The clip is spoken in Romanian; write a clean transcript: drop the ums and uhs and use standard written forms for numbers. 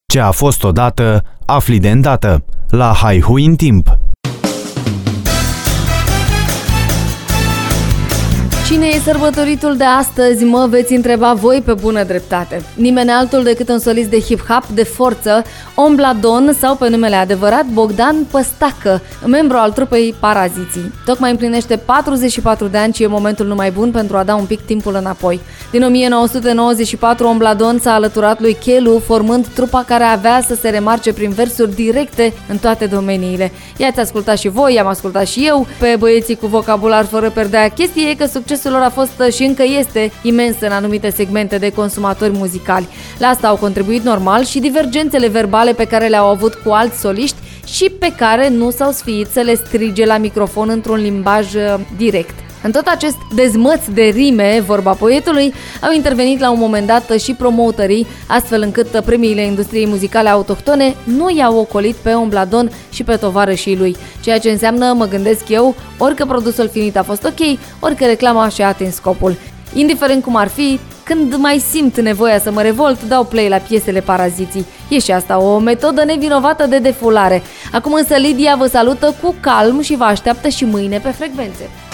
Ce a fost odată, afli de îndată. La Haihui în timp. Cine e sărbătoritul de astăzi, mă veți întreba voi pe bună dreptate. Nimeni altul decât un solist de hip-hop de forță, Ombladon sau pe numele adevărat Bogdan Păstacă, membru al trupei Paraziții. Tocmai împlinește 44 de ani și e momentul numai bun pentru a da un pic timpul înapoi. Din 1994, Ombladon s-a alăturat lui Chelu, formând trupa care avea să se remarce prin versuri directe în toate domeniile. I-ați ascultat și voi, i-am ascultat și eu, pe băieții cu vocabular fără perdea. Chestia e că succesul lor a fost și încă este imens în anumite segmente de consumatori muzicali. La asta au contribuit normal și divergențele verbale pe care le-au avut cu alți soliști și pe care nu s-au sfiit să le strige la microfon într-un limbaj direct. În tot acest dezmăț de rime, vorba poetului, au intervenit la un moment dat și promotorii, astfel încât premiile industriei muzicale autohtone nu i-au ocolit pe Ombladon și pe tovarășii lui. Ceea ce înseamnă, mă gândesc eu, orică produsul finit a fost ok, orică reclama și-a atins scopul. Indiferent cum ar fi, când mai simt nevoia să mă revolt, dau play la piesele Paraziții. E și asta o metodă nevinovată de defulare. Acum însă Lidia vă salută cu calm și vă așteaptă și mâine pe frecvențe.